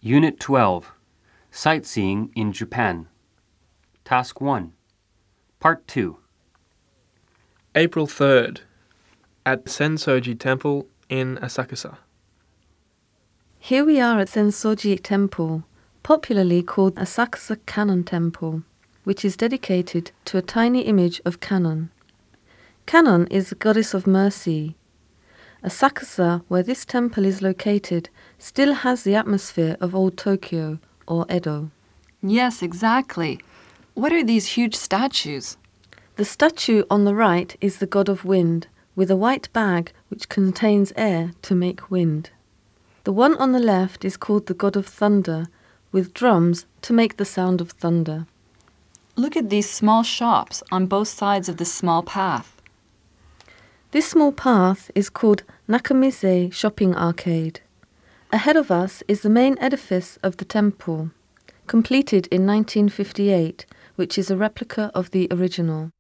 Unit 12, Sightseeing in Japan. Task 1, Part 2. April 3rd, at Sensoji Temple in Asakusa. Here we are at Sensoji Temple, popularly called Asakusa Kannon Temple, which is dedicated to a tiny image of Kannon. Kannon is the goddess of mercy. Asakusa, where this temple is located, still has the atmosphere of old Tokyo or Edo. Yes, exactly. What are these huge statues? The statue on the right is the god of wind, with a white bag which contains air to make wind. The one on the left is called the god of thunder, with drums to make the sound of thunder. Look at these small shops on both sides of this small path. This small path is called Nakamise Shopping Arcade. Ahead of us is the main edifice of the temple, completed in 1958, which is a replica of the original.